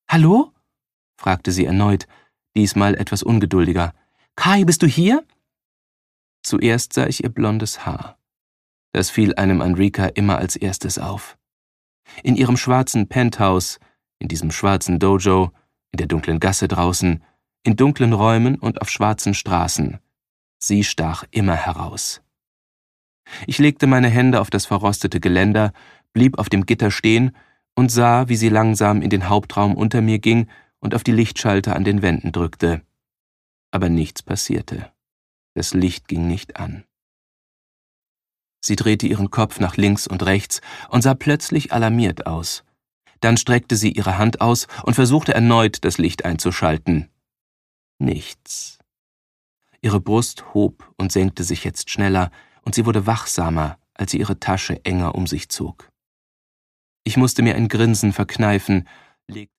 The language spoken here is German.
»Hallo?« fragte sie erneut, diesmal etwas ungeduldiger. »Kai, bist du hier?« Zuerst sah ich ihr blondes Haar. Das fiel einem an Rika immer als erstes auf. In ihrem schwarzen Penthouse, in diesem schwarzen Dojo, in der dunklen Gasse draußen, in dunklen Räumen und auf schwarzen Straßen. Sie stach immer heraus. Ich legte meine Hände auf das verrostete Geländer, blieb auf dem Gitter stehen und sah, wie sie langsam in den Hauptraum unter mir ging und auf die Lichtschalter an den Wänden drückte. Aber nichts passierte. Das Licht ging nicht an. Sie drehte ihren Kopf nach links und rechts und sah plötzlich alarmiert aus. Dann streckte sie ihre Hand aus und versuchte erneut, das Licht einzuschalten. Nichts. Ihre Brust hob und senkte sich jetzt schneller, und sie wurde wachsamer, als sie ihre Tasche enger um sich zog. Ich musste mir ein Grinsen verkneifen, legte